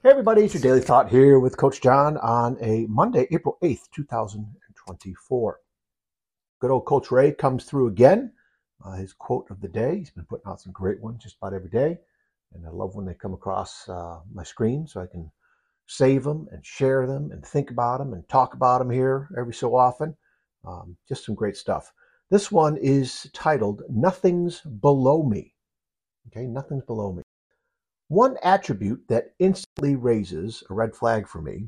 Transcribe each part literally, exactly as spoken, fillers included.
Hey everybody, it's your Daily Thought here with Coach John on a Monday, April eighth, two thousand twenty-four. Good old Coach Ray comes through again. Uh, his quote of the day. He's been putting out some great ones just about every day. And I love when they come across uh, my screen so I can save them and share them and think about them and talk about them here every so often. Um, just some great stuff. This one is titled, Nothing's Below Me. Okay, nothing's below me. One attribute that instantly raises a red flag for me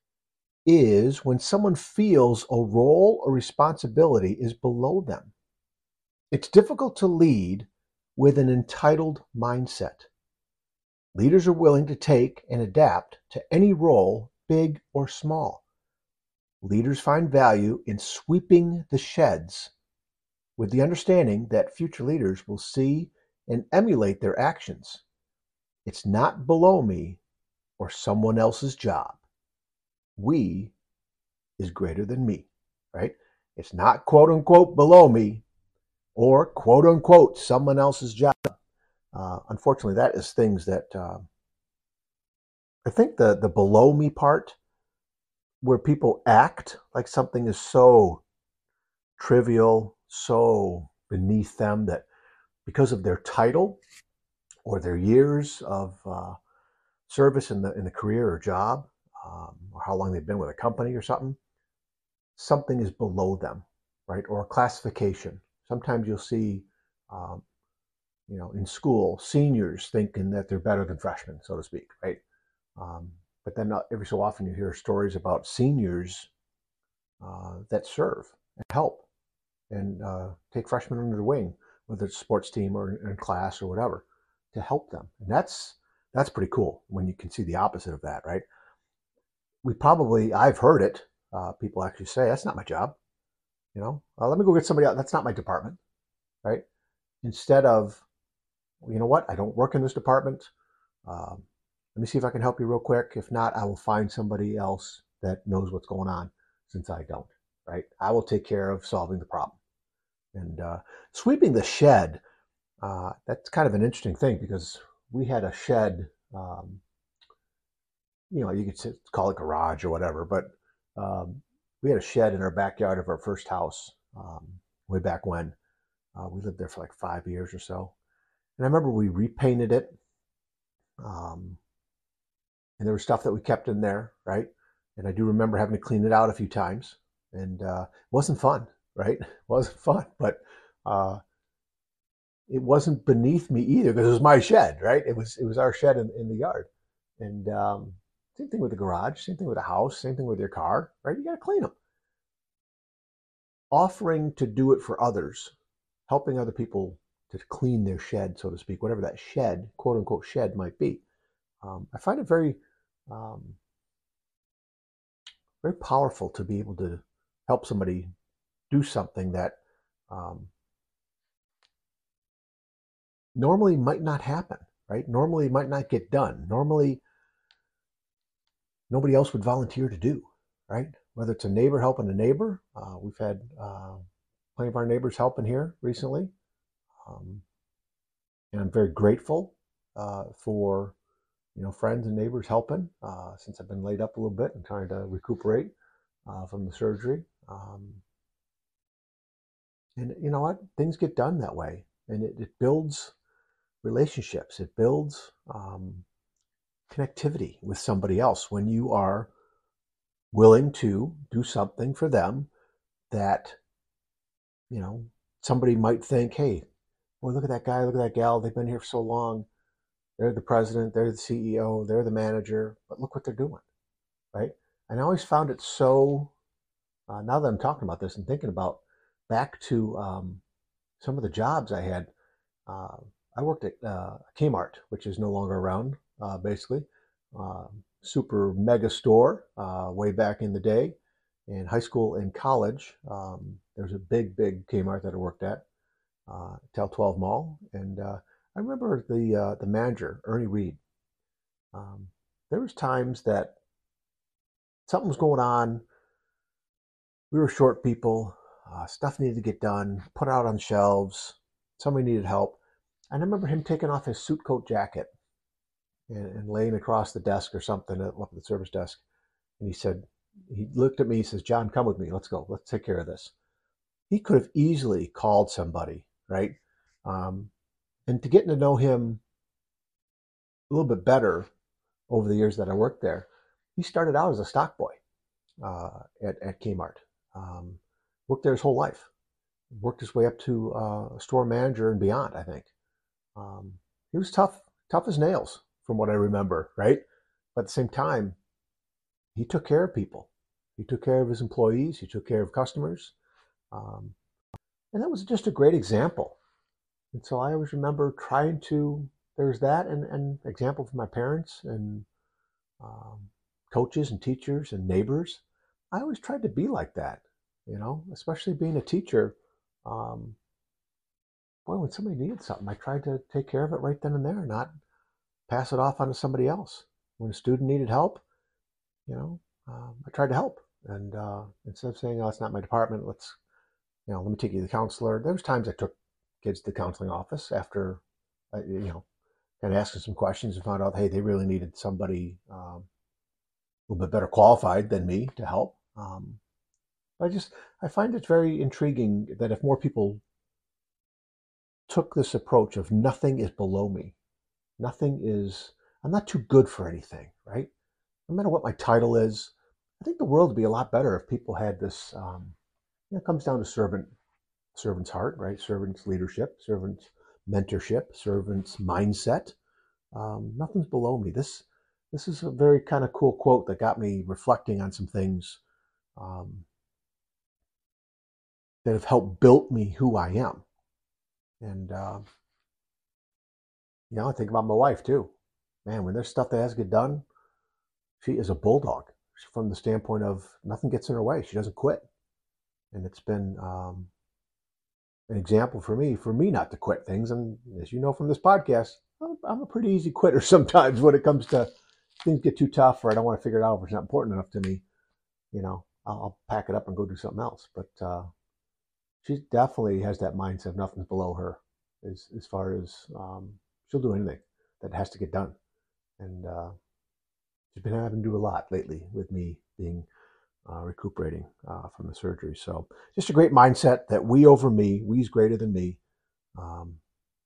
is when someone feels a role or responsibility is below them. It's difficult to lead with an entitled mindset. Leaders are willing to take and adapt to any role, big or small. Leaders find value in sweeping the sheds with the understanding that future leaders will see and emulate their actions. It's not below me or someone else's job. We is greater than me, right? It's not quote unquote below me or quote unquote someone else's job. Uh, unfortunately, that is things that uh, I think the, the below me part where people act like something is so trivial, so beneath them that because of their title or their years of uh, service in the in the career or job, um, or how long they've been with a company or something, something is below them, right? Or a classification. Sometimes you'll see, um, you know, in school, seniors thinking that they're better than freshmen, so to speak, right? Um, but then not every so often you hear stories about seniors uh, that serve and help and uh, take freshmen under the wing, whether it's a sports team or in class or whatever, to help them. And that's that's pretty cool when you can see the opposite of that, right? We probably, I've heard it, uh, people actually say, that's not my job. You know, uh, let me go get somebody else. That's not my department, right? Instead of, well, you know what? I don't work in this department. Um, let me see if I can help you real quick. If not, I will find somebody else that knows what's going on since I don't, right? I will take care of solving the problem. And uh, sweeping the shed, uh, that's kind of an interesting thing because we had a shed, um, you know, you could call it garage or whatever, but um, we had a shed in our backyard of our first house um, way back when. Uh, we lived there for like five years or so. And I remember we repainted it. Um, and there was stuff that we kept in there, right? And I do remember having to clean it out a few times. And uh, it wasn't fun, right? It wasn't fun, but uh, it wasn't beneath me either because it was my shed, right? It was it was our shed in, in the yard. And um, same thing with the garage, same thing with the house, same thing with your car, right? You got to clean them. Offering to do it for others, helping other people to clean their shed, so to speak, whatever that shed, quote unquote, shed might be. Um, I find it very, um, very powerful to be able to help somebody do something that um, normally might not happen, right? Normally might not get done. Normally, nobody else would volunteer to do, right? Whether it's a neighbor helping a neighbor, uh, we've had uh, plenty of our neighbors helping here recently. Um, and I'm very grateful uh, for you know friends and neighbors helping uh, since I've been laid up a little bit and trying to recuperate uh, from the surgery. Um, and you know what? Things get done that way, and it, it builds relationships. It builds um, connectivity with somebody else when you are willing to do something for them that you know somebody might think, hey, boy, look at that guy, look at that gal. They've been here for so long. They're the president, they're the C E O, they're the manager, but look what they're doing, right? And I always found it so, uh, now that I'm talking about this and thinking about back to um, some of the jobs I had. Uh, I worked at uh, Kmart, which is no longer around, uh, basically. Uh, super mega store uh, way back in the day. In high school and college, um, there was a big, big Kmart that I worked at, uh, Tel twelve Mall. And uh, I remember the uh, the manager, Ernie Reed. Um, there was times that something was going on. We were short people. Uh, stuff needed to get done, put out on shelves. Somebody needed help. And I remember him taking off his suit coat jacket and, and laying across the desk or something up at the service desk. And he said, he looked at me, he says, John, come with me. Let's go. Let's take care of this. He could have easily called somebody, right? Um, and to getting to know him a little bit better over the years that I worked there, he started out as a stock boy uh, at, at Kmart. Um, worked there his whole life. Worked his way up to uh, store manager and beyond, I think. Um, he was tough, tough as nails from what I remember, right? But at the same time, he took care of people. He took care of his employees. He took care of customers. Um, and that was just a great example. And so I always remember trying to, there's that and, and example from my parents and um, coaches and teachers and neighbors. I always tried to be like that, you know, especially being a teacher. Um, boy, when somebody needed something, I tried to take care of it right then and there, not pass it off onto somebody else. When a student needed help, you know, um, I tried to help. And uh, instead of saying, oh, it's not my department, let's, you know, let me take you to the counselor. There was times I took kids to the counseling office after, uh, you know, kind of asking some questions and found out, hey, they really needed somebody um, a little bit better qualified than me to help. Um, I just, I find it very intriguing that if more people took this approach of nothing is below me, nothing is, I'm not too good for anything, right? No matter what my title is, I think the world would be a lot better if people had this, um, you know, it comes down to servant, servant's heart, right? Servant's leadership, servant's mentorship, servant's mindset. Um, nothing's below me. This, this is a very kind of cool quote that got me reflecting on some things um, that have helped build me who I am. And, uh, you know, I think about my wife too. Man, when there's stuff that has to get done, she is a bulldog from the standpoint of nothing gets in her way. She doesn't quit. And it's been um, an example for me, for me not to quit things. And as you know from this podcast, I'm a pretty easy quitter sometimes when it comes to things get too tough or I don't want to figure it out if it's not important enough to me. You know, I'll pack it up and go do something else. But uh, she definitely has that mindset of nothing's below her as, as far as um, she'll do anything that has to get done. And uh, she's been having to do a lot lately with me being uh, recuperating uh, from the surgery. So just a great mindset that we over me, we's greater than me. Um,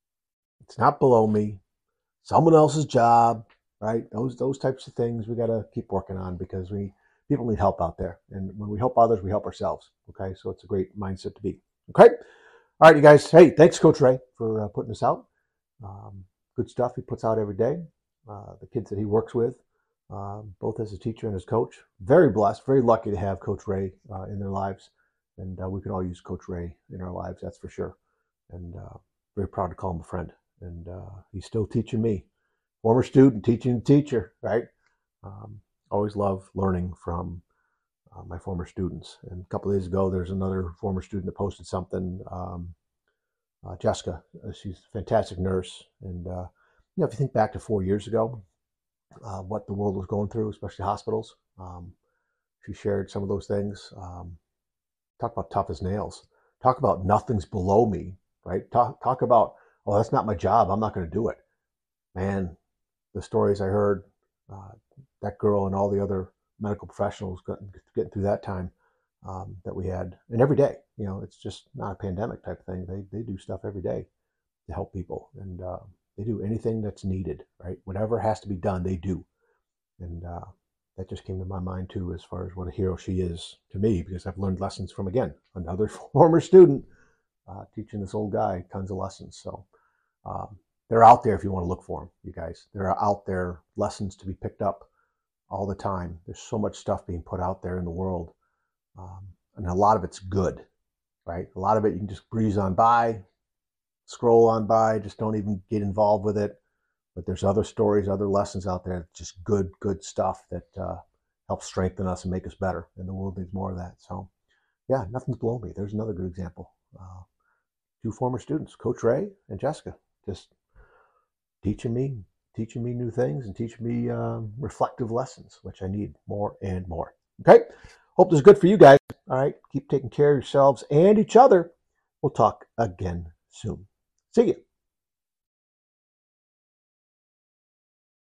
it's not below me. Someone else's job, right? Those those types of things we got to keep working on because we people need help out there. And when we help others, we help ourselves. Okay, so it's a great mindset to be. Okay, all right, you guys. Hey, thanks, Coach Ray, for uh, putting this out. Um, good stuff he puts out every day. Uh, the kids that he works with, uh, both as a teacher and as coach. Very blessed, very lucky to have Coach Ray uh, in their lives. And uh, we could all use Coach Ray in our lives, that's for sure. And uh, very proud to call him a friend. And uh, he's still teaching me. Former student, teaching teacher, right? Um, always love learning from uh, my former students. And a couple of days ago, there's another former student that posted something. Um, uh, Jessica, uh, she's a fantastic nurse. And, uh, you know, if you think back to four years ago, uh, what the world was going through, especially hospitals, um, she shared some of those things. Um, talk about tough as nails. Talk about nothing's below me, right? Talk, talk about, oh, that's not my job. I'm not going to do it. Man, the stories I heard, uh, that girl and all the other medical professionals getting, getting through that time um, that we had, and every day, you know, it's just not a pandemic type thing. They they do stuff every day to help people, and uh, they do anything that's needed, right? Whatever has to be done, they do. And uh, that just came to my mind too, as far as what a hero she is to me, because I've learned lessons from, again, another former student uh, teaching this old guy tons of lessons. So um, they're out there if you want to look for them, you guys. There are out there lessons to be picked up all the time. There's so much stuff being put out there in the world. Um, and a lot of it's good, right? A lot of it you can just breeze on by, scroll on by, just don't even get involved with it. But there's other stories, other lessons out there, just good, good stuff that uh, helps strengthen us and make us better. And the world needs more of that. So, yeah, nothing's below me. There's another good example. Uh, two former students, Coach Ray and Jessica, just teaching me, teaching me new things and teaching me um, reflective lessons, which I need more and more. Okay? Hope this is good for you guys. All right? Keep taking care of yourselves and each other. We'll talk again soon. See you.